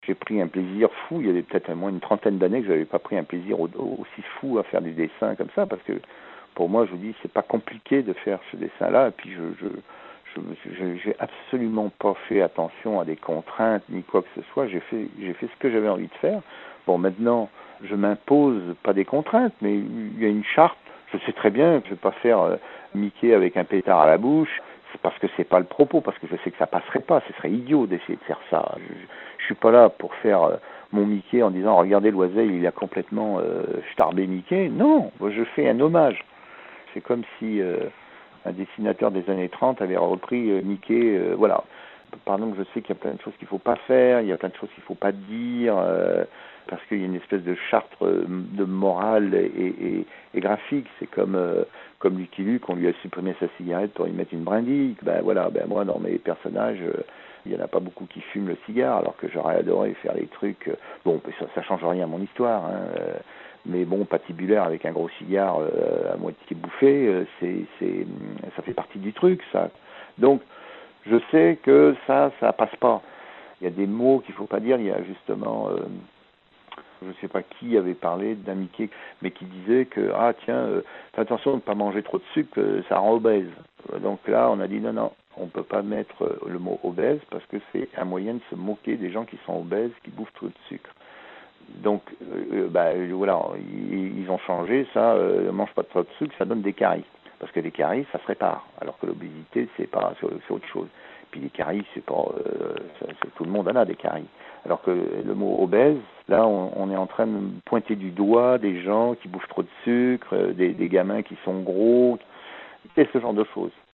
j'ai pris un plaisir fou. Il y avait peut-être moins une trentaine d'années que je n'avais pas pris un plaisir aussi fou à faire des dessins comme ça, parce que pour moi, je vous dis, c'est pas compliqué de faire ce dessin-là. Et puis, j'ai absolument pas fait attention à des contraintes ni quoi que ce soit. J'ai fait ce que j'avais envie de faire. Bon, maintenant, je m'impose pas des contraintes, mais il y a une charte. Je sais très bien que je vais pas faire Mickey avec un pétard à la bouche. C'est parce que c'est pas le propos, parce que je sais que ça passerait pas. Ce serait idiot d'essayer de faire ça. Je suis pas là pour faire mon Mickey en disant regardez Loisel, il a complètement starbé Mickey. Non, je fais un hommage. C'est comme si un dessinateur des années 30 avait repris Mickey. Voilà. Pardon, je sais qu'il y a plein de choses qu'il faut pas faire, il y a plein de choses qu'il faut pas dire, parce qu'il y a une espèce de charte de morale et graphique. C'est comme Lucky Luke, on lui a supprimé sa cigarette pour y mettre une brindille. Ben voilà, ben moi dans mes personnages, il y en a pas beaucoup qui fument le cigare, alors que j'aurais adoré faire les trucs. Bon, ça change rien à mon histoire. Hein, mais bon, patibulaire avec un gros cigare à moitié bouffé, ça fait partie du truc, ça. Donc, je sais que ça passe pas. Il y a des mots qu'il faut pas dire. Il y a justement, je sais pas qui avait parlé d'un Mickey, mais qui disait que fais attention de ne pas manger trop de sucre, ça rend obèse. Donc là, on a dit non, on peut pas mettre le mot obèse parce que c'est un moyen de se moquer des gens qui sont obèses, qui bouffent trop de sucre. Donc, voilà, ils ont changé ça. Mange pas trop de sucre, ça donne des caries. Parce que les caries, ça se répare. Alors que l'obésité, c'est autre chose. Puis les caries, c'est pas, tout le monde en a des caries. Alors que le mot obèse, là, on est en train de pointer du doigt des gens qui bouffent trop de sucre, des gamins qui sont gros, c'est ce genre de choses.